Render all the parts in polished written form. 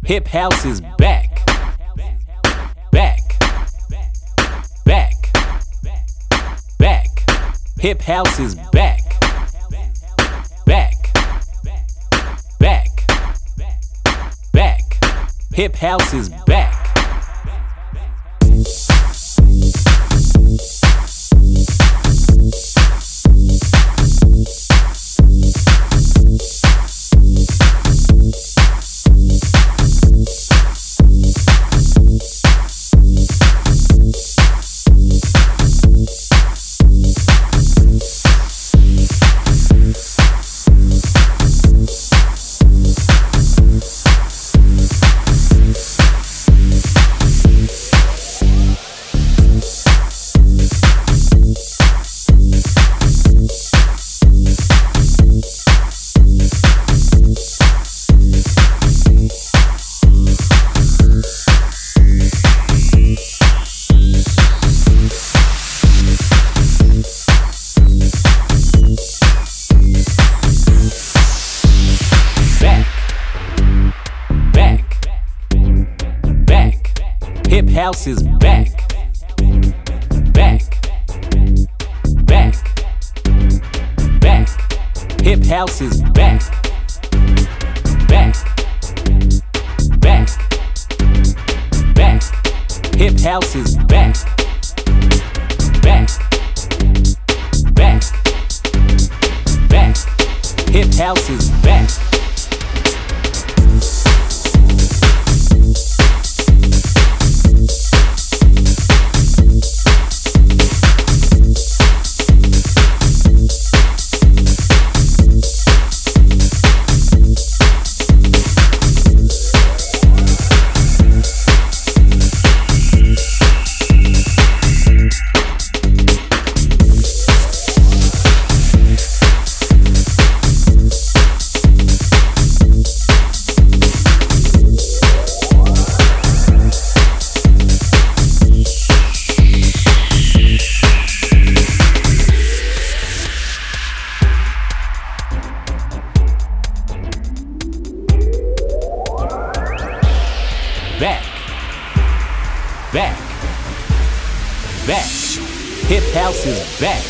Hip house is back. Back. Back. Back. Hip house is back. Back. Back. Back. Hip house is back. Hip house is back. Back. Back. Back. Hip house is back. Back. Back. Back. Hip house is back. Back. Back. Back. Hip house is back. Back. Back. Back. Hip house is back.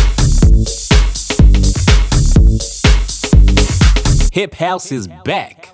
Hip house is back.